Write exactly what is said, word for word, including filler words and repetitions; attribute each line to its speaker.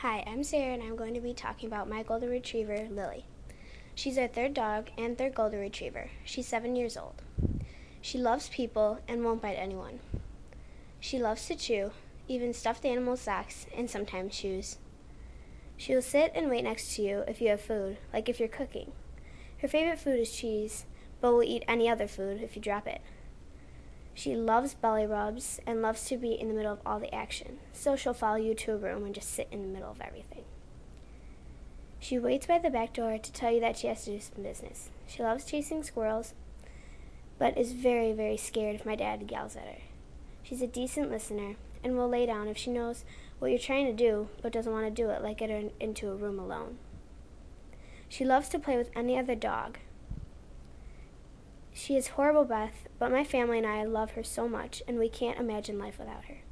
Speaker 1: Hi, I'm Sarah and I'm going to be talking about my golden retriever, Lily. She's our third dog and third golden retriever. She's seven years old. She loves people and won't bite anyone. She loves to chew, even stuffed animal socks and sometimes shoes. She will sit and wait next to you if you have food, like if you're cooking. Her favorite food is cheese, but will eat any other food if you drop it. She loves belly rubs and loves to be in the middle of all the action, so she'll follow you to a room and just sit in the middle of everything. She waits by the back door to tell you that she has to do some business. She loves chasing squirrels, but is very, very scared if my dad yells at her. She's a decent listener and will lay down if she knows what you're trying to do, but doesn't want to do it, like get her into a room alone. She loves to play with any other dog. She has horrible breath, but my family and I love her so much, and we can't imagine life without her.